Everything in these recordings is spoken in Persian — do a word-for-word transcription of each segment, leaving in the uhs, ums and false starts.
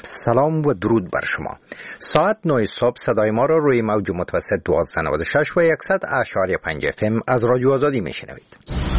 سلام و درود بر شما. ساعت نه صبح صدای ما را روی موج متوسط دوازده نود و شش و صد اشاری پنج اف ام از رادیو آزادی میشنوید.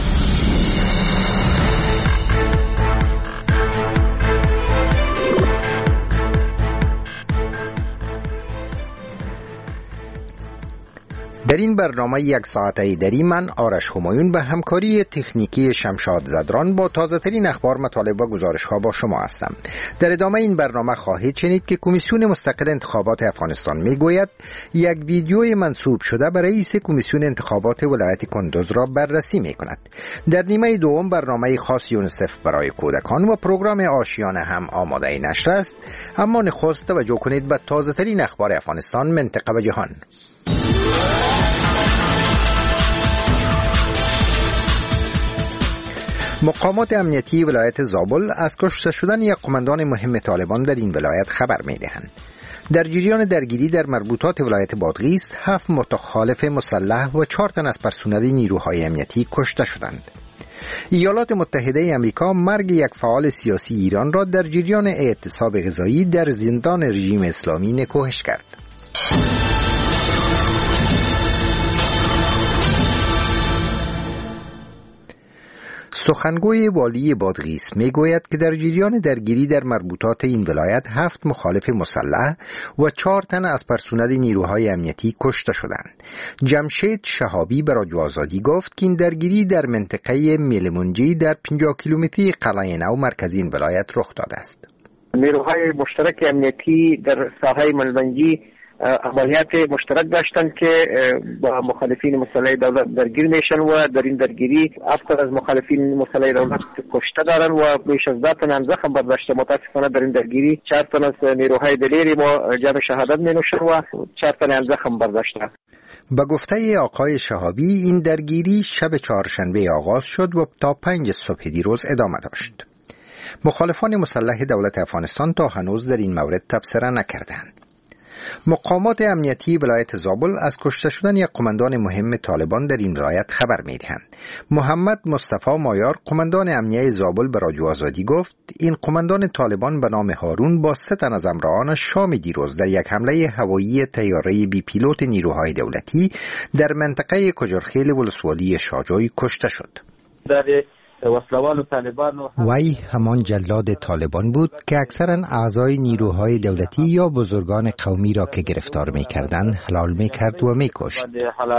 در این برنامه یک ساعته ایدری من آرش همایون به همکاری تکنیکی شمشاد زدران با تازه ترین اخبار، مطالب و گزارش ها با شما هستم. در ادامه این برنامه خواهید شنید که کمیسیون مستقل انتخابات افغانستان میگوید یک ویدیوی منسوب شده به رئیس کمیسیون انتخابات ولایت کندوز را بررسی میکند. در نیمه دوم برنامه خاص یونیسف برای کودکان و پروگرام آشیانه هم آماده نشر است، اما نخست توجه کنید به تازه ترین اخبار افغانستان، منطقه و جهان. مقامات امنیتی ولایت زابل از کشته شدن یک قماندان مهم طالبان در این ولایت خبر می‌دهند. در جریان درگیری در مربوطات ولایت بادغیس، هفت مخالف مسلح و چهار تن از پرسنل نیروهای امنیتی کشته شدند. ایالات متحده امریکا مرگ یک فعال سیاسی ایران را در جریان اعتصاب غذایی در زندان رژیم اسلامی نکوهش کرد. سخنگوی والی بادغیس میگوید که در جریان درگیری در مربوطات این ولایت هفت مخالف مسلح و چهار تن از پرسنل نیروهای امنیتی کشته شدند. جمشید شهابی به رادیو آزادی گفت که این درگیری در منطقه میلمونجی در پنجاه کیلومتری قلعه نو مرکز این ولایت رخ داده است. نیروهای مشترک امنیتی در ساحه میلمونجی عملیات مشترک داشتن که با مخالفین مسلح دولت درگیر میشن و در این درگیری افراد از مخالفین مسلح دولت کشته دارن و بیش از ده تن هم زخم برداشته. متاسفانه در این درگیری چهار تن از نیروهای دلیری با جام شهادت می نوشن و چهار تن هم زخم برداشته. با گفته آقای شهابی این درگیری شب چهارشنبه آغاز شد و تا پنج صبح دیروز ادامه داشت. مخالفان مسلح دولت افغانستان تا هنوز در این مورد تبصره نکردند. مقامات امنیتی ولایت زابل از کشته شدن یک قماندان مهم طالبان در این ولایت خبر می‌دهند. محمد مصطفی مایار، قماندان امنیه زابل، به رادیو آزادی گفت این قماندان طالبان به نام هارون با سه تن از همراهانش شام دیروز در یک حمله هوایی طیاره بی پیلوت نیروهای دولتی در منطقه کجرخیل ولسوالی شاجوی کشته شد. وی همان جلاد طالبان بود که اکثرا اعضای نیروهای دولتی یا بزرگان قومی را که گرفتار می‌کردند حلال می‌کرد و می‌کشت.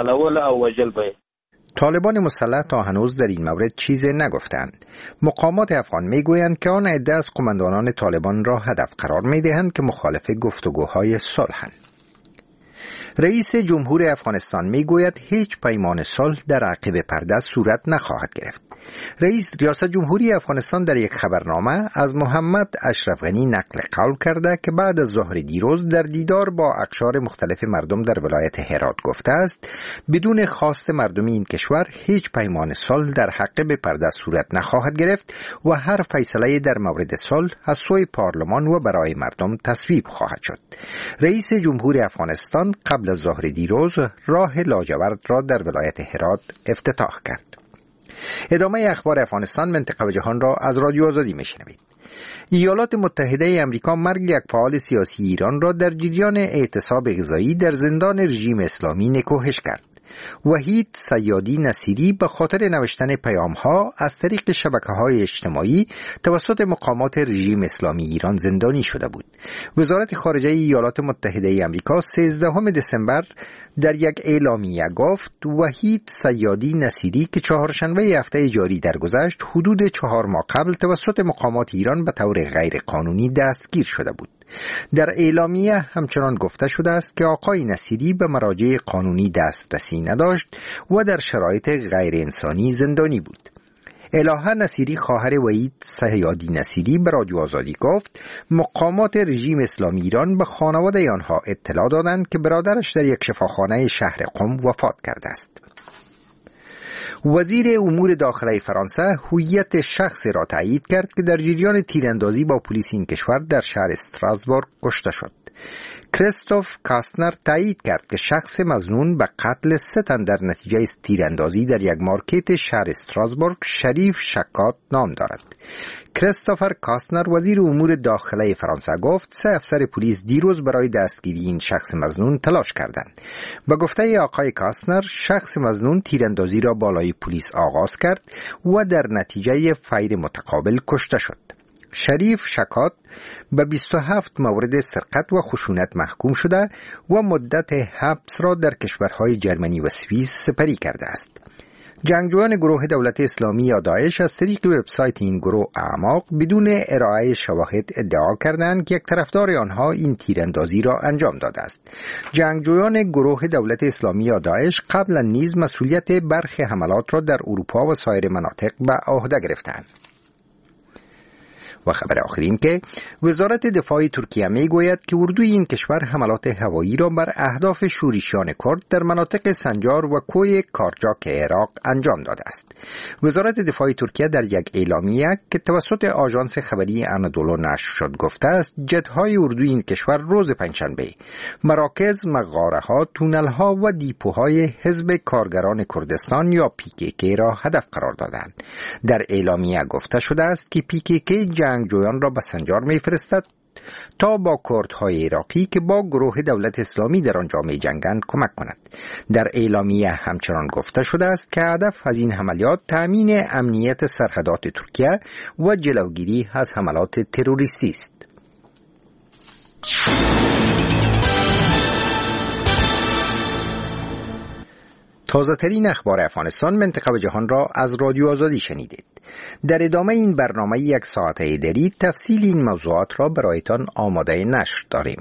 طالبان مسلح تا هنوز در این مورد چیزی نگفتند. مقامات افغان میگویند که آن عده از قماندانان طالبان را هدف قرار می‌دهند که مخالف گفتگوهای صلحند. رئیس جمهور افغانستان میگوید هیچ پیمان صلح در عقب پرده صورت نخواهد گرفت. رئیس ریاست جمهوری افغانستان در یک خبرنامه از محمد اشرف غنی نقل قول کرده که بعد از ظهر دیروز در دیدار با اقشار مختلف مردم در ولایت هرات گفته است بدون خواست مردمی این کشور هیچ پیمان صلح در عقب پرده صورت نخواهد گرفت و هر فیصله در مورد صلح از سوی پارلمان و برای مردم تصویب خواهد شد. رئیس جمهور افغانستان قبل از ظهر دیروز راه لاجورد را در ولایت هرات افتتاح کرد. ادامه اخبار افغانستان، منطقه و جهان را از رادیو آزادی میشنوید. ایالات متحده امریکا مرگ یک فعال سیاسی ایران را در جریان اعتصاب غذایی در زندان رژیم اسلامی نکوهش کرد. وحید صیادی نصیری به خاطر نوشتن پیام‌ها از طریق شبکه‌های اجتماعی توسط مقامات رژیم اسلامی ایران زندانی شده بود. وزارت خارجه ایالات متحده آمریکا سیزدهم دسامبر در یک اعلامیه گفت وحید صیادی نصیری که چهارشنبه هفته جاری درگذشت حدود چهار ماه قبل توسط مقامات ایران به طور غیر قانونی دستگیر شده بود. در اعلامیه همچنان گفته شده است که آقای نصیری به مراجع قانونی دسترسی نداشت و در شرایط غیر انسانی زندانی بود. الهه نصیری، خواهر وحید صیادی نصیری، به رادیو آزادی گفت مقامات رژیم اسلامی ایران به خانواده آنها اطلاع دادند که برادرش در یک شفاخانه شهر قم وفات کرده است. وزیر امور داخلی فرانسه هویت شخصی را تایید کرد که در جریان تیراندازی با پلیس این کشور در شهر استراسبورگ کشته شد. کریستوف کاستنر تایید کرد که شخص مظنون به قتل سه تن در نتیجه تیراندازی در یک مارکت شهر استراسبورگ شریف شکات نام دارد. کریستوفر کاستنر وزیر امور داخله فرانسه گفت سه افسر پلیس دیروز برای دستگیری این شخص مظنون تلاش کردند. به گفته آقای کاستنر، شخص مظنون تیراندازی را بالای پلیس آغاز کرد و در نتیجه فیر متقابل کشته شد. شریف شکات به بیست و هفت مورد سرقت و خشونت محکوم شده و مدت حبس را در کشورهای جرمنی و سوئیس سپری کرده است. جنگجویان گروه دولت اسلامی یا داعش از طریق وبسایت این گروه اعماق بدون ارائه شواهد ادعا کردند که یک طرفدار آنها این تیراندازی را انجام داده است. جنگجویان گروه دولت اسلامی یا داعش قبلا نیز مسئولیت برخی حملات را در اروپا و سایر مناطق به عهده گرفتند. و خبر آخرین که وزارت دفاع ترکیه می گوید که اردوی این کشور حملات هوایی را بر اهداف شورشیان کرد در مناطق سنجار و کوی کارجاک عراق انجام داده است. وزارت دفاع ترکیه در یک اعلامیه که توسط آژانس خبری انادولو نشر شد گفته است جت‌های اردوی این کشور روز پنجشنبه مراکز، مغاره‌ها، تونل‌ها و دیپوهای حزب کارگران کردستان یا پی کی کی را هدف قرار دادند. در اعلامیه گفته شده است که پی کی کی جنگجویان را به سنجار می‌فرستد تا با کردهای عراقی که با گروه دولت اسلامی در آنجا می‌جنگند کمک کند. در اعلامیه همچنان گفته شده است که هدف از این عملیات تأمین امنیت سرحدات ترکیه و جلوگیری از حملات تروریستی است. تازه ترین اخبار افغانستان، منطقه و جهان را از رادیو آزادی شنیدید. در ادامه این برنامه یک ساعته دری تفصیل این موضوعات را برایتان آماده نشر داریم.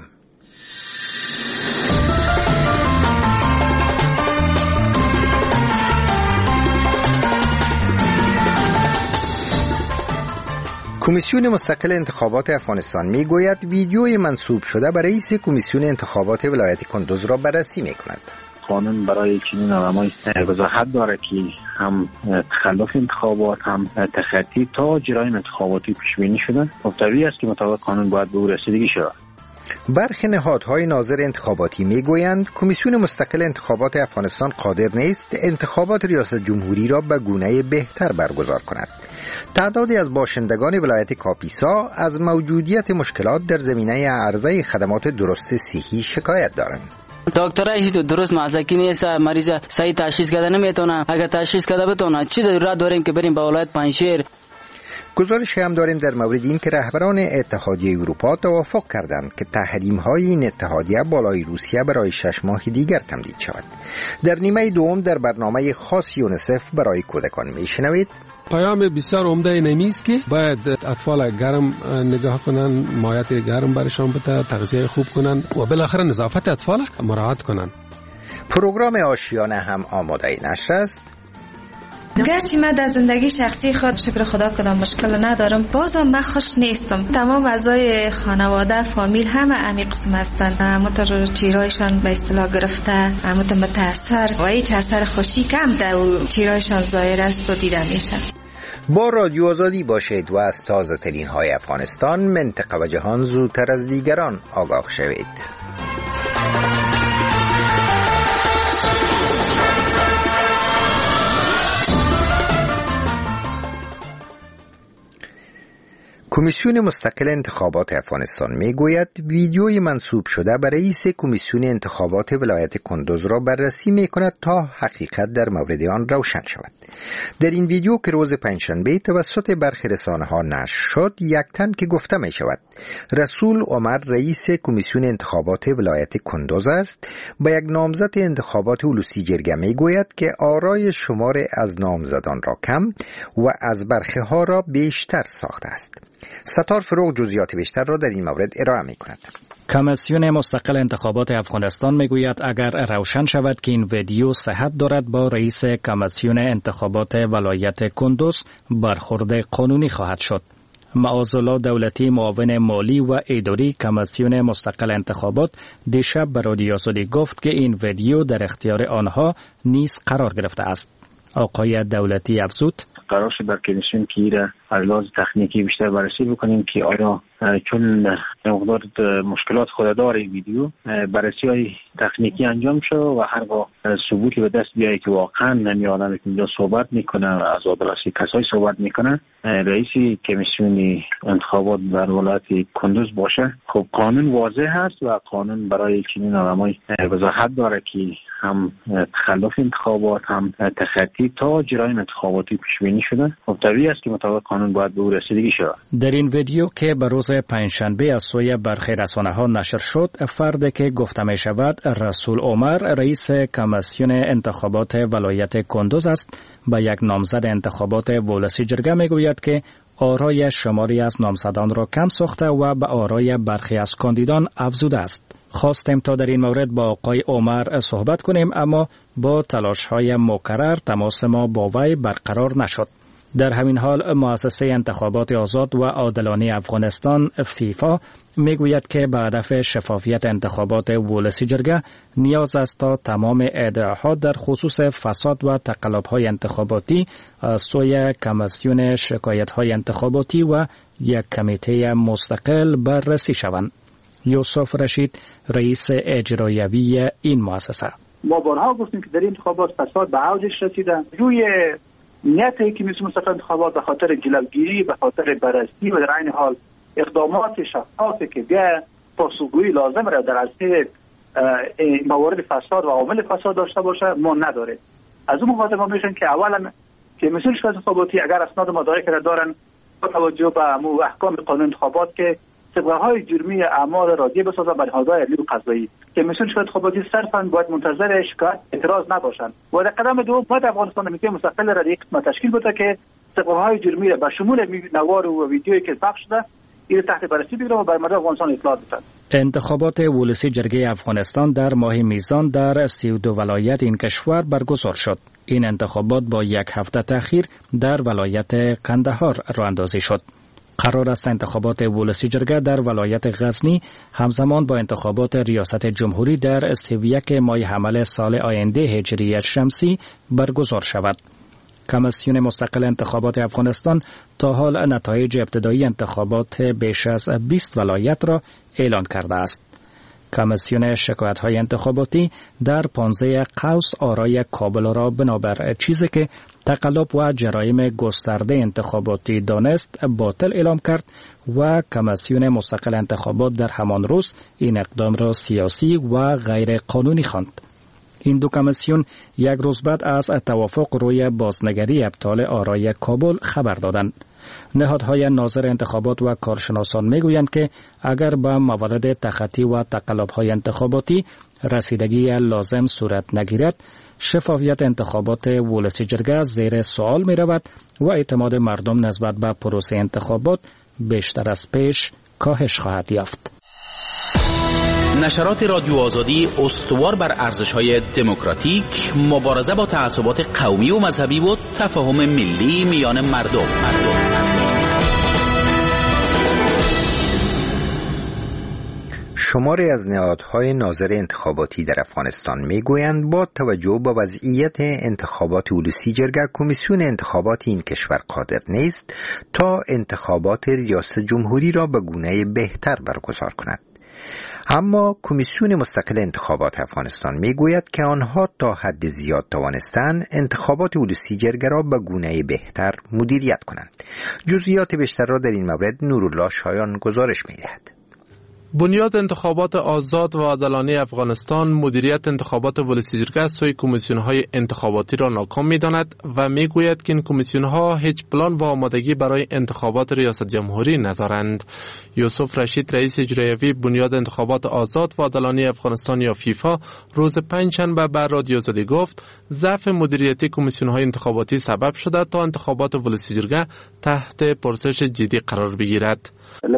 کمیسیون مستقل انتخابات افغانستان می گوید ویدیوی منسوب شده به رئیس کمیسیون انتخابات ولایت کندوز را بررسی می کند. قانون برای چنین آدمای وضاحت داره که هم تخلف انتخابات هم تخطی تا جرایم انتخاباتی پیش بینی شده و طبیعی است که مطابق قانون باید به او رسیدگی شود. برخی نهادهای ناظر انتخاباتی میگویند کمیسیون مستقل انتخابات افغانستان قادر نیست انتخابات ریاست جمهوری را به گونه بهتر برگزار کند. تعدادی از باشندگان ولایت کاپیسا از موجودیت مشکلات در زمینه عرضه خدمات درست صحی شکایت دارند. دکترای درست مسلکی نیست، مریض صحیح تشخیص کرده نمیتونه. اگر تشخیص کرده بتونه چی ضرورت داریم که بریم به ولایت پنجشیر. گزارش هم داریم در مورد این که رهبران اتحادیه اروپا توافق کردند که تحریم‌های این اتحادیه بالای روسیه برای شش ماه دیگر تمدید شود. در نیمه دوم در برنامه خاص یونیسف برای کودکان میشنوید. پیام بسیار عمده اینمی است که باید اطفال گرم نگاه کنن، مایات گرم برشان بده، تغذیه خوب کنن و بالاخره نظافت اطفال مراعات کنن. پروگرام آشیانه هم آماده نشر است. گرچه من در زندگی شخصی خود شکر خدا کدام مشکل ندارم، بازم من خوش نیستم. تمام اعضای خانواده فامیل همه همین قسم هستند. همونطور چیرایشان به اصطلاح گرفته، همونطور متاثر و هیچ اثر خوشی کم در چیرایشان ظاهر است و دیده میشه. با رادیو آزادی باشید و از تازه ترین های افغانستان، منطقه و جهان زودتر از دیگران آگاه شوید. کمیسیون مستقل انتخابات افغانستان می گوید ویدیوی منسوب شده به رئیس کمیسیون انتخابات ولایت کندوز را بررسی می کند تا حقیقت در مورد آن روشن شود. در این ویدیو که روز پنجشنبه توسط برخی رسانه ها نشر شد، یک تن که گفته می شود رسول عمر رئیس کمیسیون انتخابات ولایت کندوز است، با یک نامزد انتخابات اولوسی جرگه می گوید که آرای شمار از نامزدان را کم و از برخی ها را بیشتر ساخته است. ستار فروغ جزئیات بیشتر را در این مورد ارائه می کند. کمیسیون مستقل انتخابات افغانستان میگوید اگر روشن شود که این ویدیو صحت دارد با رئیس کمیسیون انتخابات ولایت کندوز برخورد قانونی خواهد شد. معاذالله دولتی معاون مالی و اداری کمیسیون مستقل انتخابات دیشب به رادیو آزادی گفت که این ویدیو در اختیار آنها نیز قرار گرفته است. آقای دولتی افزود قرار شد در کمیسیون که ایره از لحاظ تکنیکی بیشتر بررسی بکنیم که آیا چون مقدار مشکلات خود داره ویدیو بررسی های تکنیکی انجام شد و هرگاه ثبوتی به دست بیایه که واقعا نمی آدمی که اینجا صحبت میکنه از آدرسی کسایی صحبت میکنه رئیس کمیسیون انتخابات در ولایت کندوز باشه. خب قانون واضح هست و قانون برای چنین آدمای وضاحت داره که هم تخلف انتخابات هم تخطی تا جرایم انتخاباتی پیش بینی شده. خب طبیعی است که مطابق قانون باید به او رسیدگی شود. در این ویدیو که به روز پنجشنبه از سوی برخی رسانه‌ها نشر شد، فردی که گفته می شود رسول عمر رئیس کمیسیون انتخابات ولایت کندوز است به یک نامزد انتخابات ولسی جرگه می گوید که آرای شماری از نامزدان را کم ساخته و به آرای برخی از کاندیدان افزوده است. خواستیم تا در این مورد با آقای عمر صحبت کنیم، اما با تلاش‌های مکرر تماس ما با وی برقرار نشد. در همین حال مؤسسه انتخابات آزاد و عادلانه افغانستان فیفا میگوید که به هدف شفافیت انتخابات ولسی جرگه نیاز است تا تمام ادعاها در خصوص فساد و تقلب‌های انتخاباتی از سوی کمیسیون شکایت‌های انتخاباتی و یک کمیته مستقل بررسی شوند. یوسف رشید رئیس اجرایوی این مؤسسه: ما بارها گفتیم که در این انتخابات فساد به اوجش رسیده. روی نیت کمیسیون مستقل انتخابات به خاطر جلوگیری، به خاطر بررسی و در عین حال اقدامات شفافی که بیا پاسخگویی لازم را در عرصه موارد فساد و عوامل فساد داشته باشه ما نداره. از اون خاطر ما میشن که اولا کمیسیون شکایت انتخاباتی اگر اسناد مدارک را دارن با توجه به احکام قانون انتخابات که سابقه‌های جرمی اعمال را دیگه بسازن برای حوزه عدلی و قضایی، کمیسیون شکایت انتخاباتی صرفاً باید منتظر شکایت اعتراض نباشند. و در قدم دوم باید افغانستان کمیته مستقل را یک قسمت تشکیل بده که سابقه‌های جرمی را به شمول نوار و ویدیویی که ضبط شده این تحت بررسی بگیره و بر مردم افغانستان اطلاع بده. انتخابات ولسی جرگه افغانستان در ماه میزان در سی و دو ولایت این کشور برگزار شد. این انتخابات با یک هفته تأخیر در ولایت قندهار راه اندازی شد. قرار است انتخابات ولسی جرگه در ولایت غزنی همزمان با انتخابات ریاست جمهوری در سی و یک ماه حمل سال آینده هجری شمسی برگزار شود. کمیسیون مستقل انتخابات افغانستان تا حال نتایج ابتدایی انتخابات بیش از بیست ولایت را اعلان کرده است. کمیسیون شکایت‌های انتخاباتی در پانزده قوس آرای کابل را بنابر چیزی که تقلب و جرایم گسترده انتخاباتی دانست باطل اعلام کرد و کمیسیون مستقل انتخابات در همان روز این اقدام را سیاسی و غیر قانونی خواند. این دو کمیسیون یک روز بعد از توافق روی بازنگری ابطال آرای کابل خبر دادند. نهادهای ناظر انتخابات و کارشناسان میگویند که اگر به موارد تخطی و تقلب‌های انتخاباتی رسیدگی لازم صورت نگیرد، شفافیت انتخابات ولسی جرگه زیر سوال می رود و اعتماد مردم نسبت به پروسه انتخابات بیشتر از پیش کاهش خواهد یافت. نشرات رادیو آزادی استوار بر ارزش‌های دموکراتیک، مبارزه با تعصبات قومی و مذهبی و تفاهم ملی میان مردم. مردم. شماری از نهادهای ناظر انتخاباتی در افغانستان میگویند با توجه به وضعیت انتخابات ولسی جرگه کمیسیون انتخابات این کشور قادر نیست تا انتخابات ریاست جمهوری را به گونه بهتر برگزار کند. اما کمیسیون مستقل انتخابات افغانستان میگوید که آنها تا حد زیاد توانستند انتخابات ولسی جرگه را به گونه بهتر مدیریت کنند. جزئیات بیشتر را در این مورد نورالله شایان گزارش میدهد. بنیاد انتخابات آزاد و عادلانه افغانستان مدیریت انتخابات ولسی جرگه از سوی کمیسیون‌های انتخاباتی را ناکام می‌داند و می‌گوید که این کمیسیون‌ها هیچ پلان و آمادگی برای انتخابات ریاست جمهوری ندارند. یوسف رشید رئیس اجرایوی بنیاد انتخابات آزاد و عادلانه افغانستان یا فیفا روز پنجشنبه بر رادیو آزادی گفت ضعف مدیریتی کمیسیون‌های انتخاباتی سبب شده تا انتخابات ولسی جرگه تحت پرسش جدی قرار بگیرد.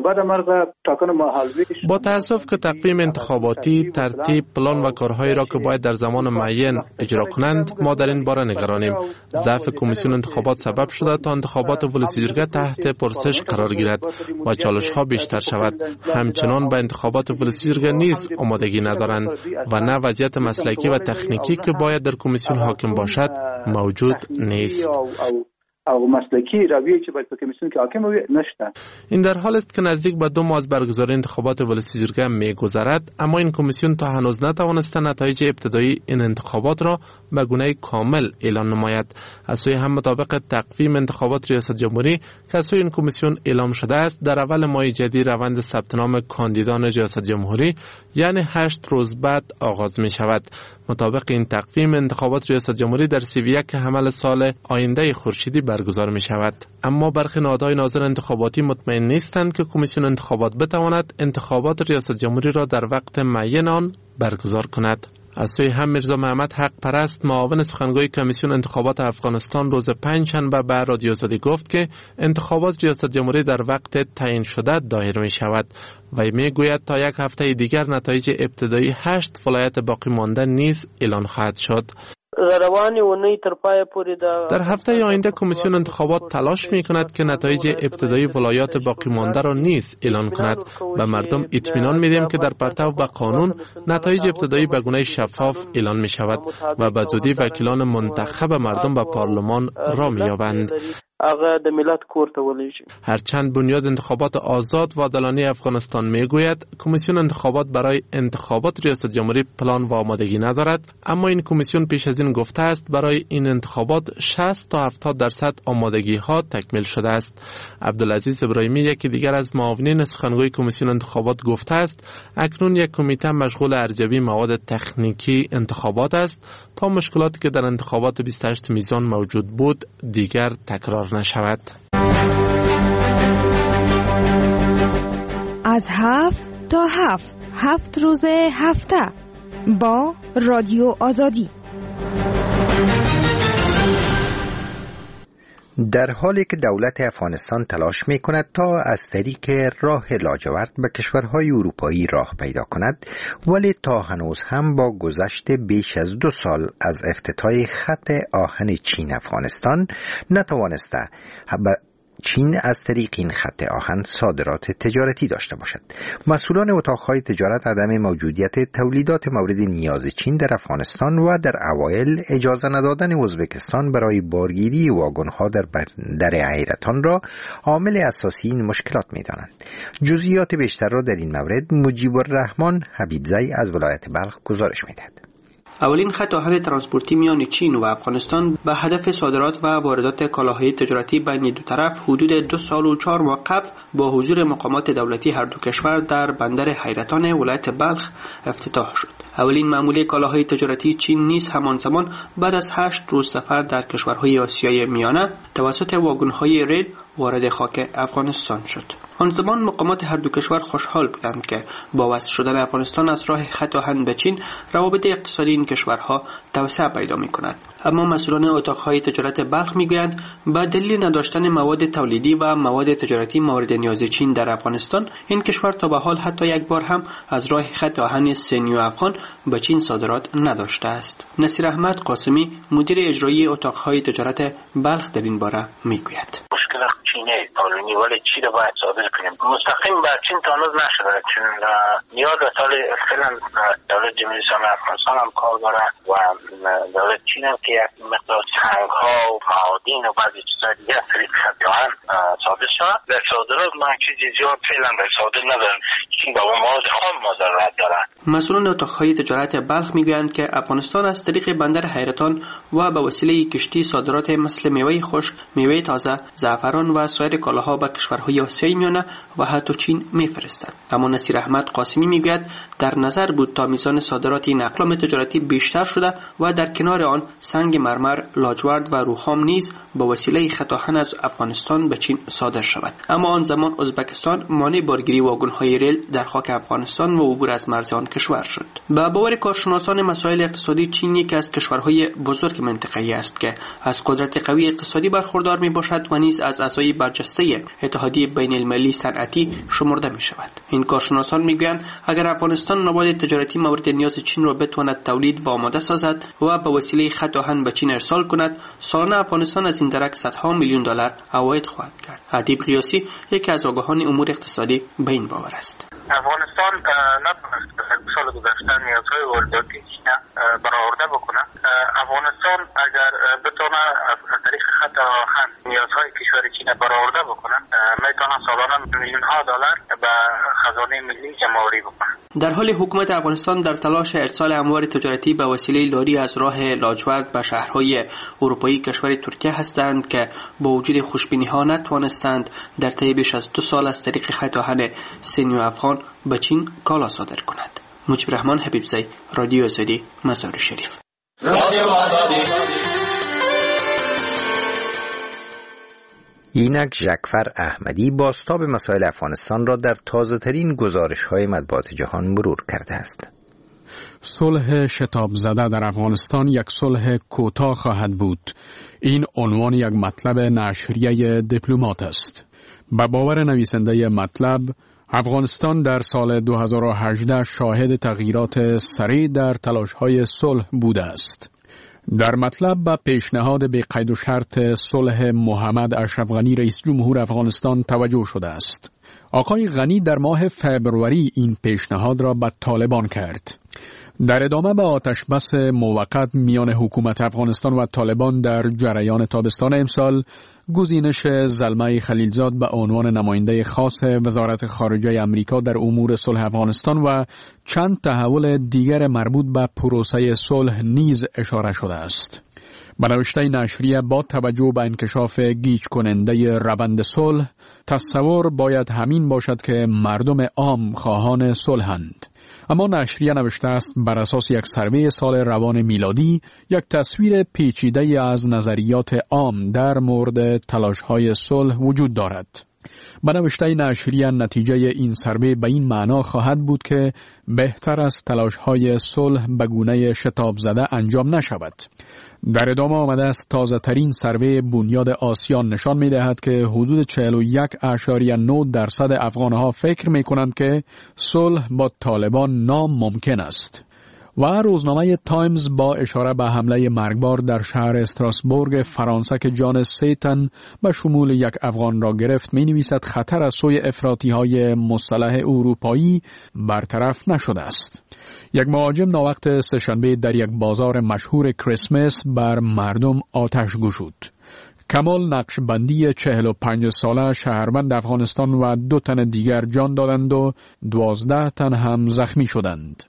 با تأسف که تقویم انتخاباتی ترتیب پلان و کارهایی را که باید در زمان معین اجرا کنند ما در این باره نگرانیم. ضعف کمیسیون انتخابات سبب شده تا انتخابات ولسی جرگه تحت پرسش قرار گیرد و چالش ها بیشتر شود. همچنان به انتخابات ولسی جرگه نیز آمادگی ندارند و نه وضعیت مسلکی و تکنیکی که باید در کمیسیون حاکم باشد موجود نیست. او مسلکی رویه که باید به کمیسیون که حاکم وي نشته. این در حال است که نزدیک به دو ماه از برگزاری انتخابات ولسی جرگه می‌گذرد، اما این کمیسیون تا هنوز نتوانسته نتایج ابتدایی این انتخابات را به گونه کامل اعلان نماید. از سوی هم مطابق تقویم انتخابات ریاست جمهوری که از سوی این کمیسیون اعلام شده است، در اول ماه جدی روند ثبت نام کاندیدان ریاست جمهوری یعنی هشت روز بعد آغاز می شود. مطابق این تقویم انتخابات ریاست جمهوری در سی و یک حمل سال آینده خورشیدی برگزار می شود. اما برخی نهادهای ناظر انتخاباتی مطمئن نیستند که کمیسیون انتخابات بتواند انتخابات ریاست جمهوری را در وقت معین آن برگزار کند. از سوی هم میرزا محمد حق پرست معاون سخنگوی کمیسیون انتخابات افغانستان روز پنجشنبه به رادیو آزادی گفت که انتخابات ریاست جمهوری در وقت تعیین شده دایر می شود و می گوید تا یک هفته دیگر نتایج ابتدایی هشت ولایت باقی مانده نیز اعلان خواهد شد. در هفته آینده کمیسیون انتخابات تلاش می کند که نتایج ابتدایی ولایات باقی مانده را نیز اعلان کند. به مردم اطمینان می دهیم که در پرتو به قانون نتایج ابتدایی به گونه شفاف اعلان می شود و به زودی وکیلان منتخب مردم به پارلمان را می یابند. هغه د ملت کور ته ولېږي. هرچند بنیاد انتخابات آزاد و عادلانه افغانستان میگوید کمیسیون انتخابات برای انتخابات ریاست جمهوری پلان و آمادگی ندارد، اما این کمیسیون پیش از این گفته است برای این انتخابات شصت تا هفتاد درصد آمادگی ها تکمیل شده است. عبدالعزیز ابراهیمی یکی دیگر از معاونین سخنگوی کمیسیون انتخابات گفته است اکنون یک کمیته مشغول ارزیابی مواد تکنیکی انتخابات است تا مشکلاتی که در انتخابات بیست و هشت میزان موجود بود دیگر تکرار نشود. از هفت تا هفت هفت روز هفته با رادیو آزادی. در حالی که دولت افغانستان تلاش می کند تا از طریق راه لاجورد به کشورهای اروپایی راه پیدا کند، ولی تا هنوز هم با گذشت بیش از دو سال از افتتاح خط آهن چین افغانستان نتوانسته چین از طریق این خط آهن صادرات تجارتی داشته باشد. مسئولان اتاقهای تجارت عدم موجودیت تولیدات مورد نیاز چین در افغانستان و در اوایل اجازه ندادن ازبکستان برای بارگیری واگن‌ها در بندر حیرتان را عامل اساسی این مشکلات می‌دانند. جزئیات بیشتر را در این مورد مجیب الرحمن حبیبزی از ولایت بلخ گزارش می‌دهد. اولین خط آهن ترانسپورتی میان چین و افغانستان به هدف صادرات و واردات کالاهای تجارتی بین دو طرف حدود دو سال و چهار ماه قبل با حضور مقامات دولتی هر دو کشور در بندر حیرتان ولایت بلخ افتتاح شد. اولین معامله کالاهای تجارتی چین نیز همان زمان بعد از هشت روز سفر در کشورهای آسیای میانه توسط واگن‌های ریل وارد خاک افغانستان شد. آن زمان مقامات هر دو کشور خوشحال بودند که با وصل شدن افغانستان از راه خط آهن به چین روابط اقتصادی این کشورها توسعه پیدا می‌کند. اما مسئولان اتاقهای تجارت بلخ می‌گویند به دلیل نداشتن مواد تولیدی و مواد تجارتی مورد نیاز چین در افغانستان، این کشور تا به حال حتی یک بار هم از راه خط آهن سنیو افغان به چین صادرات نداشته است. نصیر احمد قاسمی مدیر اجرایی اتاقهای تجارت بلخ در این باره می‌گوید. چینه قانونی ولی چی رو باید صادر کنیم مستقیم به چین تا هنوز نشده، چون نیاز به سال فعلا دولت جمهوری اسلامی افغانستان هم کار داره و دولت چین هم که یک مقدار سنگ ها و معادن و بعضی چیزهای دیگه از طریق خط آهن صادر شده. در صادرات ما چیزی زیاد فعلا در صادر نداریم، چین با مواد خام ما ضرورت داره. مسئولان اتاقهای تجارت بلخ میگویند که افغانستان از طریق بندر حیرتان و به وسیله کشتی صادرات مثل میوه خشک، میوه تازه، زعفران و سایر کالاها به کشورهای آسیای میانه و حتی چین میفرستند. اما نصیر احمد قاسمی میگوید در نظر بود تا میزان صادرات این اقلام تجارتی بیشتر شده و در کنار آن سنگ مرمر، لاجورد و روخام نیز به وسیله خط آهن از افغانستان به چین صادر شود. اما آن زمان ازبکستان مانع بارگیری واگن‌های ریل در خاک افغانستان و عبور از مرز آن کشور شد. به باور کارشناسان مسائل اقتصادی، چین یکی از کشورهای بزرگ منطقه‌ای است که از قدرت قوی اقتصادی برخوردار میباشد و نیز از اعضای برجسته اتحادیه بین المللی صنعتی شمرده می شود. این کارشناسان می گویند اگر افغانستان مواد تجارتی مورد نیاز چین را بتواند تولید و آماده سازد و به وسیله خط آهن به چین ارسال کند، سالانه افغانستان از این درک صدها میلیون دلار عواید خواهد کرد. ادیب قیاسی یکی از آگاهان امور اقتصادی به این باور است. افغانستان نتونست در سال گذشته نیازهای وارداتی چین برآورده بکنه. افغانستان اگر بتونه از طریق خط واقعا نیازهای کشور چین برآورده بکنن میتونن سالانه میلیون ها دلار به خزانه ملی جمع‌آوری بکنن. در حال حکومت افغانستان در تلاش ارسال اموال تجارتی به وسیله لاری از راه لاجورد به شهرهای اروپایی کشور ترکیه هستند که با وجود خوشبینی‌ها نتوانستند در طی بیش از دو سال از طریق خط آهن سینیو افغان به چین کالا صادر کند. مجیب رحمان حبیبزی، رادیو آزادی، مزار شریف. رادیو آزادی. اینک ژکفر احمدی بازتاب مسائل افغانستان را در تازه‌ترین گزارش‌های مطبوعات جهان مرور کرده است. صلح شتاب زده در افغانستان یک صلح کوتاه خواهد بود. این عنوان یک مطلب نشریه دیپلمات است. به باور نویسنده مطلب، افغانستان در سال دو هزار و هجده شاهد تغییرات سریع در تلاش‌های صلح بوده است. در مطلب به پیشنهاد به قید و شرط صلح محمد اشرف غنی رئیس جمهور افغانستان توجه شده است. آقای غنی در ماه فبروری این پیشنهاد را به طالبان کرد. در ادامه به آتش بس موقت میان حکومت افغانستان و طالبان در جریان تابستان امسال، گزینش زلمه خلیلزاد به عنوان نماینده خاص وزارت خارجه امریکا در امور صلح افغانستان و چند تحول دیگر مربوط به پروسه صلح نیز اشاره شده است. به نوشته نشریه با توجه به انکشاف گیج کننده روند صلح، تصور باید همین باشد که مردم عام خواهان صلحند. اما نشریه نوشته است بر اساس یک سروی سال روان میلادی، یک تصویر پیچیده از نظریات عام در مورد تلاش‌های صلح وجود دارد. به نوشته نشریه نتیجه این سروی به این معنا خواهد بود که بهتر است تلاش‌های صلح به گونه شتاب زده انجام نشود. در ادامه آمده است تازه ترین سروی بنیاد آسیان نشان می دهد که حدود چهل و یک اشاریه نه درصد افغانها فکر می کنند که صلح با طالبان ناممکن است. و روزنامه تایمز با اشاره به حمله مرگبار در شهر استراسبورگ فرانسه که جان سه تن به شمول یک افغان را گرفت می نویسد خطر از سوی افراطی های مسلح اروپایی برطرف نشده است. یک مهاجم ناوقت سه‌شنبه در یک بازار مشهور کریسمس بر مردم آتش گشود. کمال نقشبندی چهل و پنج ساله شهروند افغانستان و دو تن دیگر جان دادند و دوازده تن هم زخمی شدند.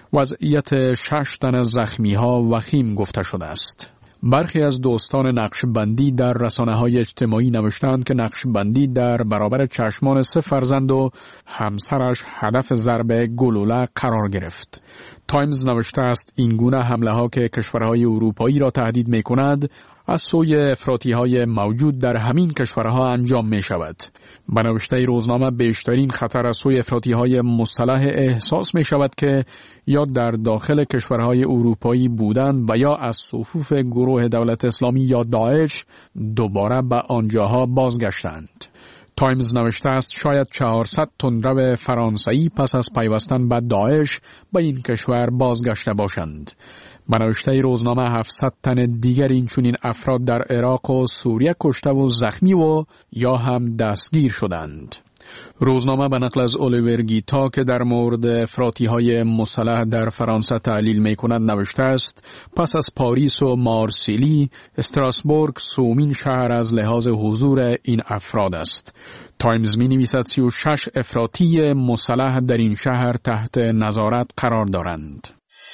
وضعیت شش تن از زخمی ها وخیم گفته شده است. برخی از دوستان نقشبندی در رسانه‌های اجتماعی نوشتند که نقشبندی در برابر چشمان سه فرزند و همسرش هدف ضرب گلوله قرار گرفت. تایمز نوشته است این گونه حمله ها که کشورهای اروپایی را تهدید می کند از سوی افراطی های موجود در همین کشورها انجام می شود. به نوشته روزنامه بیشترین خطر از سوی افراطی های مسلح احساس می شود که یا در داخل کشورهای اروپایی بودند و یا از صفوف گروه دولت اسلامی یا داعش دوباره به آنجاها بازگشتند. تایمز نوشته است شاید چهارصد تندرو فرانسوی پس از پیوستن به داعش به این کشور بازگشته باشند. به نوشته روزنامه هفتصد تن دیگر این چنین افراد در عراق و سوریه کشته و زخمی و یا هم دستگیر شدند. روزنامه به نقل از الیور گیتا که در مورد افراطی های مسلح در فرانسه تحلیل می کند نوشته است پس از پاریس و مارسیلی، استراسبورگ سومین شهر از لحاظ حضور این افراد است. تایمز می نویسد سی و شش افراطی مسلح در این شهر تحت نظارت قرار دارند.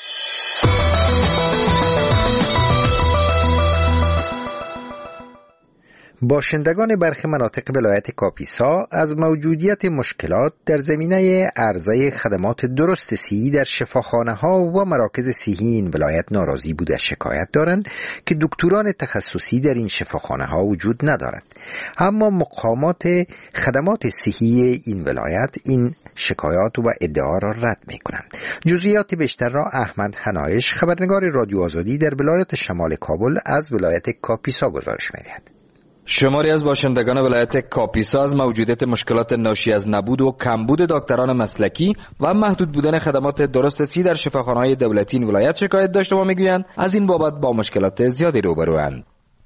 باشندگان برخی مناطق ولایت کاپیسا از موجودیت مشکلات در زمینه عرضه خدمات درست صحی در شفاخانه‌ها و مراکز صحی این ولایت ناراضی بوده شکایت دارند که دکتران تخصصی در این شفاخانه‌ها وجود ندارد. اما مقامات خدمات صحی این ولایت این شکایات و ادعا را رد می‌کنند. جزئیات بیشتر را احمد حنایش خبرنگار رادیو آزادی در ولایت شمال کابل از ولایت کاپیسا گزارش می‌دهد. شماری از باشندگان ولایت کاپیسا از موجودیت مشکلات ناشی از نبود و کمبود دکتران مسلکی و محدود بودن خدمات درست صحی در شفاخانه‌های دولتی این ولایت شکایت داشته و میگویند از این بابت با مشکلات زیادی روبروند.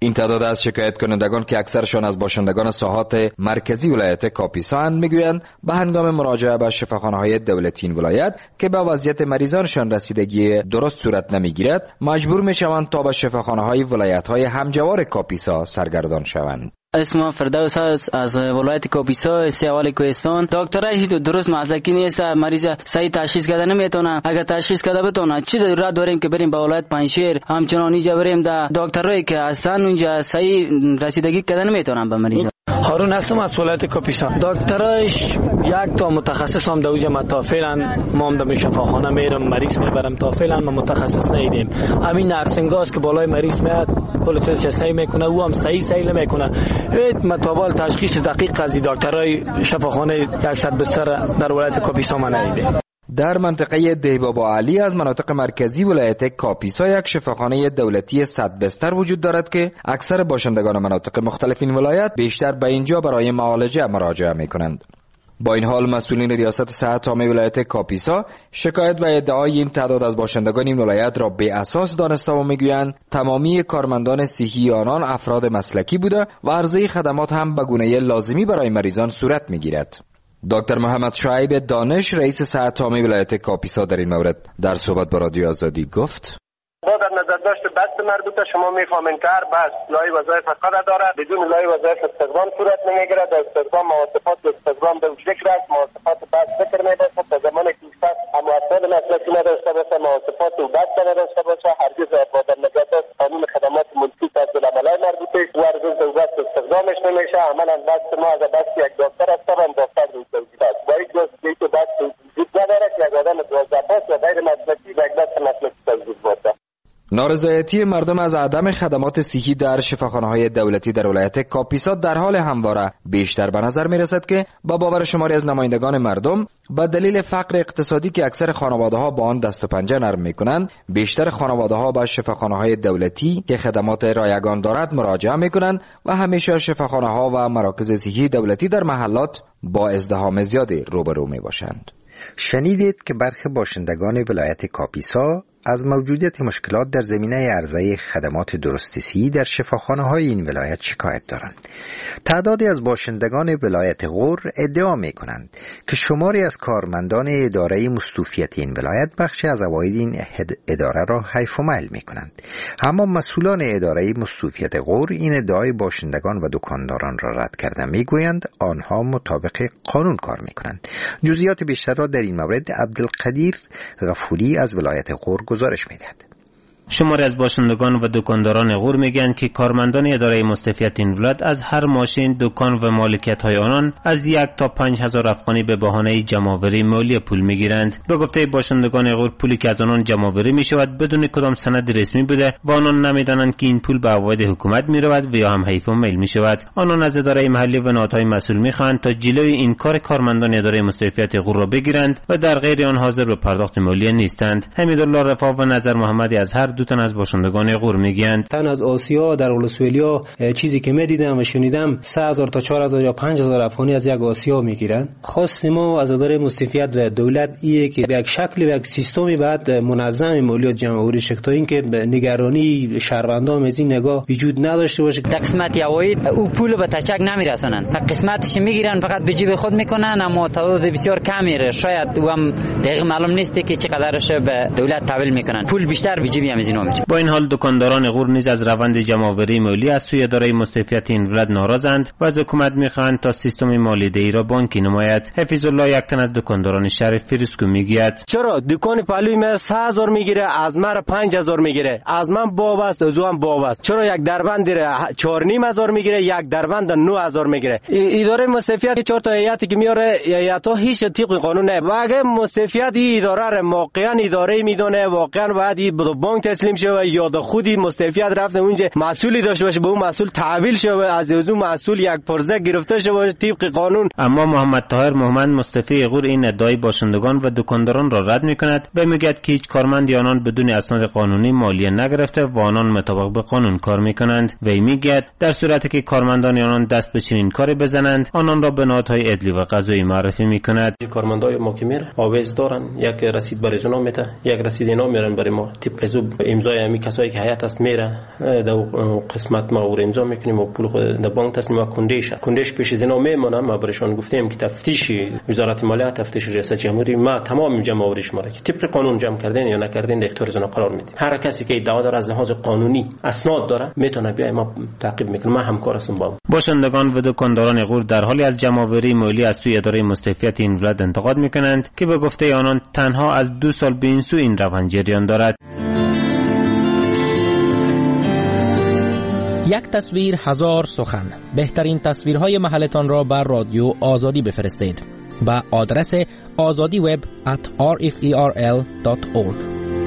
این تعداد از شکایت کنندگان که اکثرشان از باشندگان ساحات مرکزی ولایت کاپیسا اند میگویند به هنگام مراجعه به شفاخانه‌های دولتی این ولایت که به وضعیت مریضانشان رسیدگی درست صورت نمیگیرد مجبور میشوند تا به شفاخانه‌های ولایت‌های همجوار کاپیسا سرگردان شوند. اسم فردوس هست از ولایت کاپیسا سیاوال کوهستان. دکترش درست مسلکی نیست، مریض صحیح تشخیص کرده نمیتونه. اگر تشخیص کرده بتونه چی ضرورت داریم که بریم به ولایت پنجشیر همچنان اینجا بریم در دکترایی که اصلا اونجا صحیح رسیدگی کرده نمیتونن به مریض. هارون هستم از ولایت کاپیسا. دکترش یک تا متخصص هم در اونجا ما تا فعلا ما هم در شفاخانه میرم مریض میبرم تا فعلا ما متخصص ندیدیم. همین نرسنگاست که بالای مریض میاد کل چیز صحیح میکنه او هم صحیح صحیح نمیکنه. هیچ مطابق تشخیص دقیق از دکترای شفاخانه صد بستر در ولایت کاپیسا ما ندیدیم. در منطقه دیبابا علی از مناطق مرکزی ولایت کاپیسا یک شفاخانه دولتی صد بستر وجود دارد که اکثر باشندگان مناطق مختلف این ولایت بیشتر به اینجا برای معالجه مراجعه میکنند. با این حال مسئولین ریاست صحت عامه ولایت کاپیسا شکایت و ادعای این تعداد از باشندگان این ولایت را بی اساس دانسته و میگویند تمامی کارمندان صحی آنان افراد مسلکی بوده و عرضه خدمات هم به گونه لازمی برای مریضان صورت میگیرد. دکتر محمد شعیب دانش رئیس صحت عامه ولایت کاپیسا در این مورد در صحبت با رادیو آزادی گفت: با در نظر داشت بحث مربوطه شما میفهمین که هر بحث لای وظایف خود داره، بدون لای وظایف استخدام صورت نمیگیره. در استخدام مواصفات استخدام به ذکر است، مواصفات بحث ذکر میباشه تا زمانی که استاد اما افراد مسلکی نداشته باشه، مواصفات او بحث نداشته باشه، هرگز با در نظر داشت قانون خدمات ملکی تحصیل عملای مربوطه است و هرگز او بحث استخدامش نمیشه. عملا بحث ما از بحث یک دکتر است و دکتر رو توجیه است و یک دوست که بحث وجود نداره که یک آدم دوازده پاس و غیر مسلکی و یک بحث مسلکی توجیه باشه. نارضایتی مردم از عدم خدمات صحی در شفاخانه‌های دولتی در ولایت کاپیسا در حال همواره بیشتر به نظر می‌رسد که با باور شماری از نمایندگان مردم به دلیل فقر اقتصادی که اکثر خانواده‌ها با آن دست و پنجه نرم می‌کنند، بیشتر خانواده‌ها به شفاخانه‌های دولتی که خدمات رایگان دارد مراجعه می‌کنند و همیشه شفاخانه‌ها و مراکز صحی دولتی در محلات با ازدحام زیادی روبرو می‌باشند. شنیدید که برخی باشندگان ولایت کاپیسا از موجودیت مشکلات در زمینه عرضه خدمات درست صحی در شفاخانه‌های این ولایت شکایت دارند. تعدادی از باشندگان ولایت غور ادعا می‌کنند که شماری از کارمندان اداره مستوفیت این ولایت بخشی از عواید این اداره را حیف و میل می‌کنند. اما مسئولان اداره مستوفیت غور این ادعای باشندگان و دکانداران را رد کرده می‌گویند آنها مطابق قانون کار می‌کنند. جزئیات بیشتر را در این مورد عبدالقدیر غفوری از ولایت غور گزارش می‌دهد. شماری از باشندگان و دکانداران غور میگن که کارمندان اداره مستوفیت این ولایت از هر ماشین، دکان و مالکیت های آنان از یک تا پنج هزار افغانی به بهانه جمع‌آوری مالی پول میگیرند. به گفته باشندگان غور پولی که از آنان جمع‌آوری میشود بدون کدام سند رسمی بوده و آنان نمیدانند که این پول به عواید حکومت میرود و یا هم حیف و میل میشود. آنان از اداره محلی و نهادهای مسئول میخواهند تا جلوی این کار کارمندان اداره مستوفیت غور را بگیرند و در غیر آن حاضر به پرداخت مالی نیستند. حمیدالله رفا و نظر محمدی از هر دو تن از باشندگان غور میگن تن از آسیا در ولسوالیا چیزی که میدیدم و شنیدم سه هزار تا چهار هزار یا پنج هزار افغانی از یک آسیا میگیرن. خواست ما از اداره مستوفیت و دولت ایه که یک شکلی و یک سیستمی بعد منظم مالیات جمع‌آوری شد تا اینکه نگرانی شهروندان از این نگاه وجود نداشته باشه. قسمت عواید او پول به تچک نمیرسونن، قسمتش میگیرن فقط به جیب خود میکنن، اما تعداد بسیار کمی ره. شاید او هم دقیق معلوم نیست که چقدرش به دولت تحویل میکنن، پول بیشتر به جیب هم از اینا. با این حال دکانداران غور نیز از روند جمع‌آوری مالی از سوی اداره مستوفیت این ولایت ناراضند و از حکومت میخواهند تا سیستم مالیده‌ای را بانکی نماید. حفیظ الله یک تن از دکانداران شهر فیروزکو میگوید چرا دکان پهلوی من سه هزار میگیره، از من پنج هزار میگیره، از من باب است از او هم باب است. چرا یک دربند چهار و نیم هزار میگیره، یک دربند نه هزار میگیره؟ اداره مستوفیت چهار تا هیئتی که میاره هیئت‌ها هیچ طبق قانون نه. واقعا مستوفیت این اداره را واقعا اداره میدونه، واقعا باید به بانک تسلیم شه و یا خودی مستوفیت رفته اونجا مسئولی داشته باشه، به اون مسئول تحویل شه و از اون مسئول یک پرزه گرفته شه باشه طبق قانون. اما محمد طاهر محمد مستوفی غور این ادعای باشندگان و دکانداران را رد میکند و میگوید که هیچ کارمندی آنان بدون اسناد قانونی مالیه نگرفته و آنان مطابق به قانون کار میکنند. وی میگوید در صورتی که کارمندان آنان دست به چنین کاری بزنند آنان را به نهادهای عدلی و قضایی معرفی میکند. کارمندای ما که میره آویز دارن، یک رسید برای اونا میده، یک رسید اینا میرن برای ما طبق زوب امضای همین کسایی که هیئت است میره در قسمت ما او امضا میکنیم و پول خود در بانک تصمیم و کندش کندش پیش از اینا میمونه. ما برشون گفتیم که تفتیش وزارت مالیه، تفتیش ریاست جمهوری، ما تمام جمع آوری شما را که طبق قانون جمع کردین یا نکردین در اختیار زنا قرار میدیم. هر کسی که ادعا داره از لحاظ قانونی اسناد داره میتونه بیای ما تعقیب میکنیم. ما همکار هستیم با باشندگان و دکانداران غور در حالی از جمع آوری مالی از سوی اداره مستوفیت این ولایت انتقاد میکنند که به گفته آنان تنها از دو سال به این سو این روند جریان دارد. یک تصویر هزار سخن. بهترین تصویرهای محلتان را بر رادیو آزادی بفرستید با آدرس آزادی وب ات آر اف ای آر ال دات اورگ.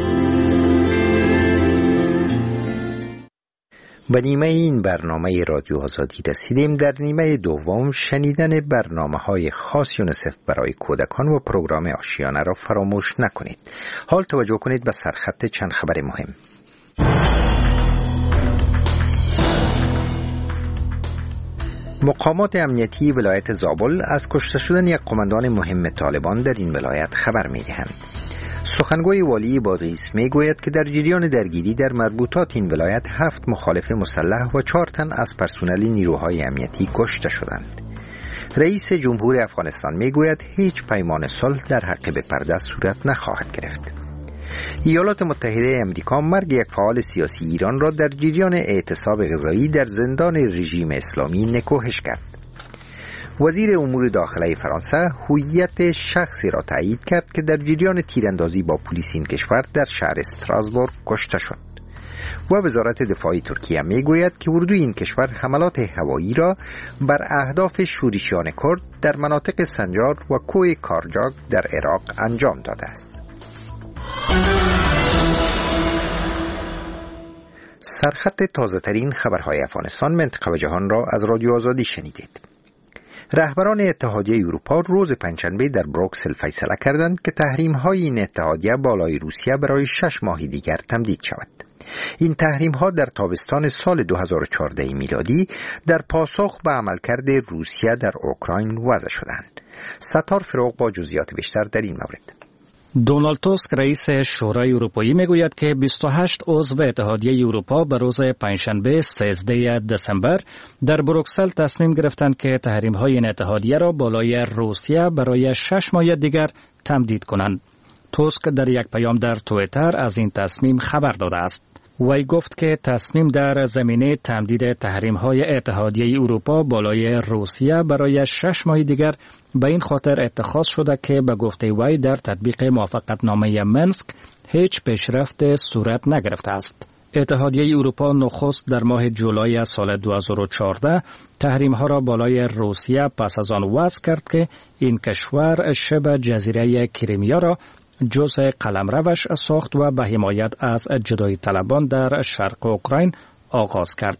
به نیمه این برنامه رادیو آزادی رسیدیم. در نیمه دوم شنیدن برنامه های خاص یونیسف برای کودکان و پروگرام آشیانه را فراموش نکنید. حال توجه کنید به سرخط چند خبر مهم. مقامات امنیتی ولایت زابل از کشته شدن یک قماندان مهم طالبان در این ولایت خبر می‌دهند. سخنگوی والی بادغیس میگوید که در جریان درگیری در مربوطات این ولایت هفت مخالف مسلح و چهار تن از پرسنل نیروهای امنیتی کشته شدند. رئیس جمهور افغانستان میگوید هیچ پیمان صلح در حق به پرده صورت نخواهد گرفت. ایالات متحده امریکا مرگ یک فعال سیاسی ایران را در جریان اعتصاب غذایی در زندان رژیم اسلامی نکوهش کرد. وزیر امور داخله فرانسه هویت شخصی را تایید کرد که در جریان تیراندازی با پلیس این کشور در شهر استراسبورگ کشته شد. و وزارت دفاع ترکیه میگوید که اردوی این کشور حملات هوایی را بر اهداف شورشیان کرد در مناطق سنجار و کوه کارجاک در عراق انجام داده است. سرخط تازه ترین خبرهای افغانستان، منطقه و جهان را از رادیو آزادی شنیدید. رهبران اتحادیه اروپا روز پنجشنبه در بروکسل فیصله کردند که تحریم‌های این اتحادیه بالای روسیه برای شش ماه دیگر تمدید شود. این تحریم‌ها در تابستان سال دو هزار و چهارده میلادی در پاسخ به عملکرد روسیه در اوکراین وضع شدند. ستار فروغ با جزئیات بیشتر در این مورد. دونالد توسک رئیس شورای اروپایی میگوید که بیست و هشت عضو اتحادیه اروپا به روز پنجشنبه سیزده دسامبر در بروکسل تصمیم گرفتند که تحریم‌های این اتحادیه را بالای روسیه برای شش ماه دیگر تمدید کنند. توسک در یک پیام در توییتر از این تصمیم خبر داده است. وی گفت که تصمیم در زمینه تمدید تحریم‌های اتحادیه اروپا بالای روسیه برای شش ماه دیگر به این خاطر اتخاذ شده که به گفته وی در تطبیق موافقتنامه منسک هیچ پیشرفت صورت نگرفته است. اتحادیه اروپا نخست در ماه جولای سال دو هزار و چهارده تحریم‌ها را بالای روسیه پس از آن وضع کرد که این کشور شبه جزیره کریمیا را جزء قلمروش ساخت و به حمایت از جدایی طلبان در شرق اوکراین آغاز کرد.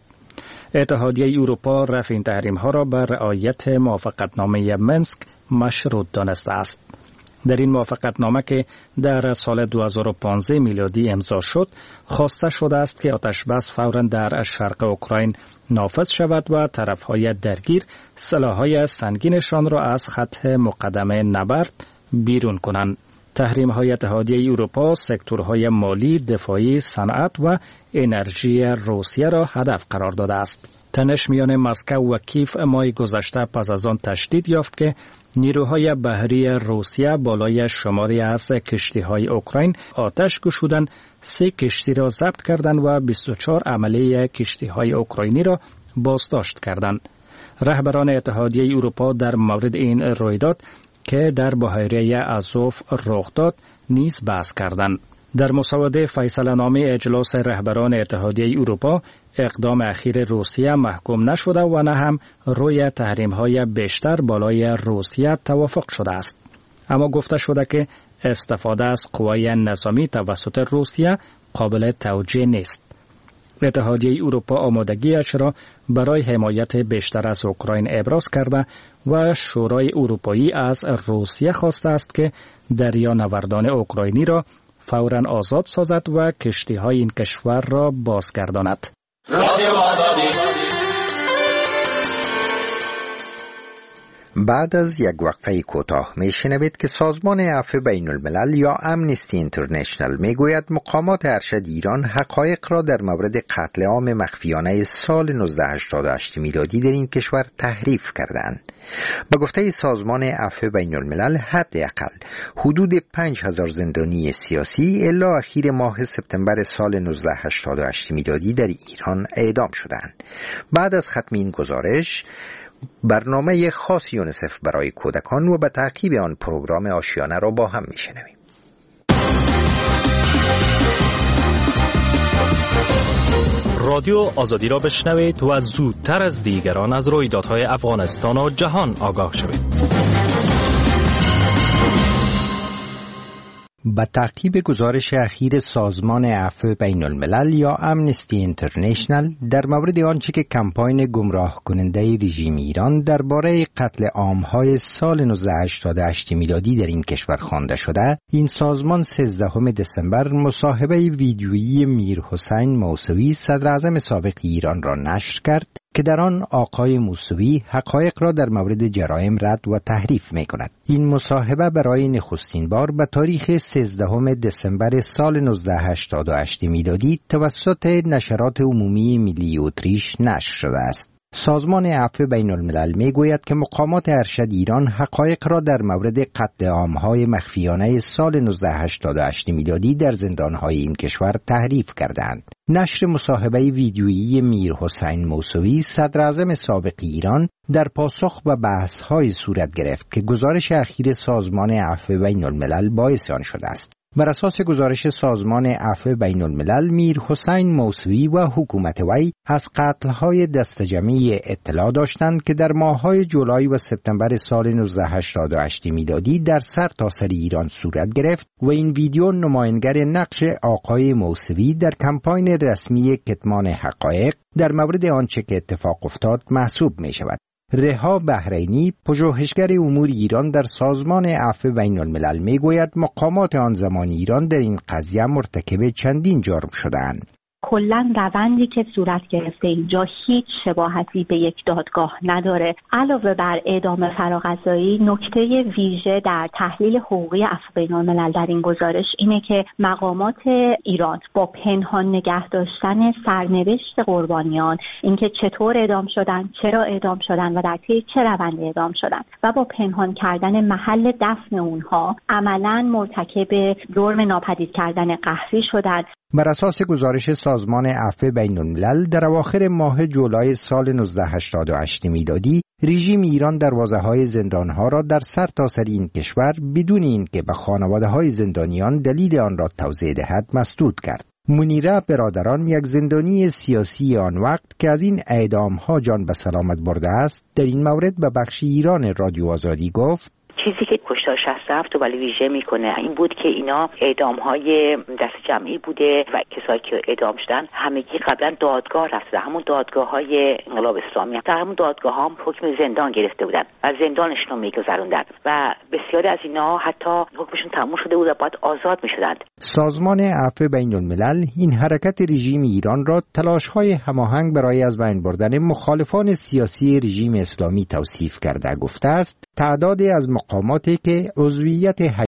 اتحادیه اروپا رفع این تحریم‌ها را بر رعایت موافقتنامه منسک مشروط دانسته است. در این موافقتنامه که در سال دو هزار و پانزده میلادی امضا شد، خواسته شده است که آتش بس فوراً در شرق اوکراین نافذ شود و طرف‌های درگیر سلاح‌های سنگینشان را از خط مقدمه نبرد بیرون کنند. تحریم‌های اتحادیه اروپا سکتورهای مالی، دفاعی، صنعت و انرژی روسیه را هدف قرار داده است. تنش میان مسکو و کیف ماه گذشته پس از آن تشدید یافت که نیروهای بحری روسیه بالای شماری از کشتی‌های اوکراین آتش گشودند، سه کشتی را ضبط کردند و بیست و چهار عمله کشتی‌های اوکراینی را بازداشت کردند. رهبران اتحادیه اروپا در مورد این رویداد که در بحیره آزوف رخ داد نیز بحث کردند. در مسوده فیصله نامه اجلاس رهبران اتحادیه اروپا اقدام اخیر روسیه محکوم نشده و نه هم روی تحریم‌های بیشتر بالای روسیه توافق شده است. اما گفته شده که استفاده از قوای نظامی توسط روسیه قابل توجیه نیست. اتحادیه اروپا آمادگیش را برای حمایت بیشتر از اوکراین ابراز کرده و شورای اروپایی از روسیه خواسته است که دریانوردان اوکراینی را فوراً آزاد سازد و کشتی‌های این کشور را بازگرداند. بعد از یک وقفه کوتاه میشنوید که سازمان عفو بین الملل یا امنستی اینترنشنل میگوید مقامات ارشد ایران حقایق را در مورد قتل عام مخفیانه سال نوزده هشتاد و هشت میلادی در این کشور تحریف کردند. به گفته سازمان عفو بین الملل حداقل حدود پنج هزار زندانی سیاسی الی اخیر ماه سپتامبر سال نوزده هشتاد و هشت میلادی در ایران اعدام شدند. بعد از ختم این گزارش برنامه خاص یونیسف برای کودکان و به تعقیب آن پروگرام آشیانه را با هم میشنویم. رادیو آزادی را بشنوید و زودتر از دیگران از رویدادهای افغانستان و جهان آگاه شوید. با تعقیب گزارش اخیر سازمان عفو بین الملل یا امنستی اینترنشنل در مورد آنچه که کمپاین گمراه کننده رژیم ایران درباره قتل عام‌های سال نوزده هشتاد و هشت میلادی در این کشور خوانده شده، این سازمان سیزدهم دسامبر مصاحبه ویدیویی میر حسین موسوی صدر اعظم سابق ایران را نشر کرد که در آن آقای موسوی حقایق را در مورد جرایم رد و تحریف می کند. این مصاحبه برای نخستین بار به تاریخ سیزدهم دسامبر سال نوزده هشتاد و هشت میلادی توسط نشرات عمومی ملی اتریش نشر شده است. سازمان عفو بین الملل می گوید که مقامات ارشد ایران حقایق را در مورد قتل عام‌های مخفیانه سال نوزده هشتاد و هشت میلادی در زندان‌های این کشور تحریف کردند. نشر مصاحبه ویدیویی میر حسین موسوی صدر اعظم سابق ایران در پاسخ به بحث‌های صورت گرفت که گزارش اخیر سازمان عفو بین الملل باعث آن شده است. بر اساس گزارش سازمان عفو بین الملل، میر حسین موسوی و حکومت وی از قتل‌های دستجمعی اطلاع داشتند که در ماه‌های جولای و سپتامبر سال نوزده هشتاد و هشت میلادی در سر تا سر ایران صورت گرفت و این ویدیو نماینگر نقش آقای موسوی در کمپاین رسمی کتمان حقایق در مورد آنچه که اتفاق افتاد محسوب می شود. رها بحرینی، پژوهشگر امور ایران در سازمان عفو بین الملل می گوید مقامات آن زمان ایران در این قضیه مرتکب چندین جرم شدند. کلاً روندی که صورت گرفته اینجا هیچ شباهتی به یک دادگاه نداره. علاوه بر اعدام فراغذایی، نکته ویژه در تحلیل حقوقی عفو بین الملل در این گزارش اینه که مقامات ایران با پنهان نگه داشتن سرنوشت قربانیان، اینکه چطور اعدام شدن، چرا اعدام شدن و در طی چه روندی اعدام شدن و با پنهان کردن محل دفن اونها عملاً مرتکب جرم ناپدید کردن قهری شدند. بر اساس گزارش سازمان عفو بین الملل در اواخر ماه جولای سال نوزده هشتاد و هشت میلادی، رژیم ایران دروازه‌های زندان‌ها را در سر تا سر این کشور بدون اینکه به خانواده‌های زندانیان دلیل آن را توضیح دهد مسدود کرد. منیره برادران، یک زندانی سیاسی آن وقت که از این اعدام‌ها جان به سلامت برده است، در این مورد به بخش ایران رادیو آزادی گفت: چیزی که کشتار شصت و هفت رو ولی ویژه میکنه این بود که اینا اعدام‌های دست جمعی بوده و کسایی که اعدام شدن همگی قبلا دادگاه رفته، همون دادگاه‌های انقلاب اسلامی، در همون دادگاه هم حکم زندان گرفته بودن و زندانشون رو میگذروندن و بسیاری از اینا حتی حکمشون تموم شده بود و باید آزاد میشدند. سازمان عفو بین الملل این حرکت رژیم ایران را تلاش‌های هماهنگ برای از بین بردن مخالفان سیاسی رژیم اسلامی توصیف کرده گفته است تعدادی از مقاماتی که عضویت